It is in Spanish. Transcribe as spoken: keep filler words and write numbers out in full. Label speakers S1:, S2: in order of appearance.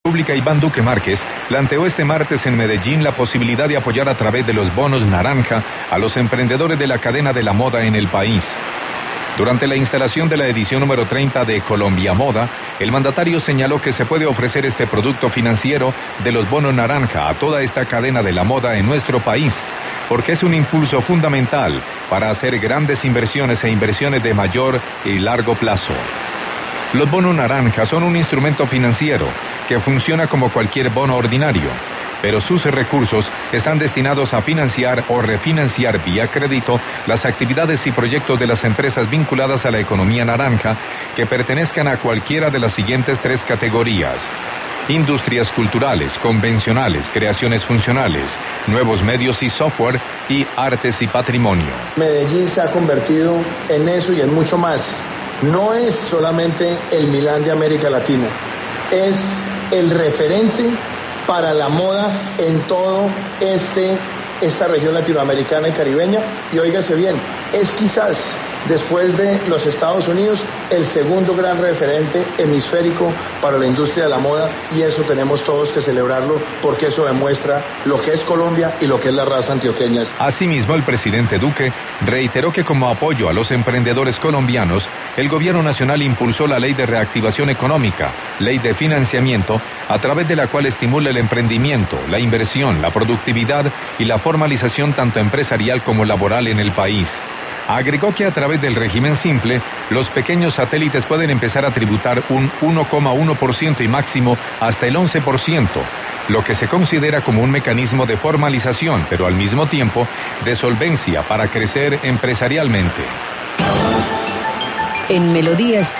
S1: República Iván Duque Márquez planteó este martes en Medellín la posibilidad de apoyar a través de los bonos naranja a los emprendedores de la cadena de la moda en el país. Durante la instalación de la edición número treinta de Colombia Moda, el mandatario señaló que se puede ofrecer este producto financiero de los bonos naranja a toda esta cadena de la moda en nuestro país, porque es un impulso fundamental para hacer grandes inversiones e inversiones de mayor y largo plazo. Los bonos naranja son un instrumento financiero que funciona como cualquier bono ordinario, pero sus recursos están destinados a financiar o refinanciar vía crédito las actividades y proyectos de las empresas vinculadas a la economía naranja que pertenezcan a cualquiera de las siguientes tres categorías: industrias culturales, convencionales, creaciones funcionales, nuevos medios y software, y artes y patrimonio.
S2: Medellín se ha convertido en eso y en mucho más. No es solamente el Milán de América Latina, es el referente para la moda en todo este, esta región latinoamericana y caribeña. Y óigase bien, es quizás, después de los Estados Unidos, el segundo gran referente hemisférico para la industria de la moda, y eso tenemos todos que celebrarlo, porque eso demuestra lo que es Colombia y lo que es la raza antioqueña.
S1: Asimismo, el presidente Duque reiteró que como apoyo a los emprendedores colombianos, el gobierno nacional impulsó la Ley de Reactivación Económica, ley de financiamiento, a través de la cual estimula el emprendimiento, la inversión, la productividad y la formalización tanto empresarial como laboral en el país. Agregó que a través del régimen simple, los pequeños satélites pueden empezar a tributar un uno coma uno por ciento y máximo hasta el once por ciento, lo que se considera como un mecanismo de formalización, pero al mismo tiempo de solvencia para crecer empresarialmente.
S3: En Melodías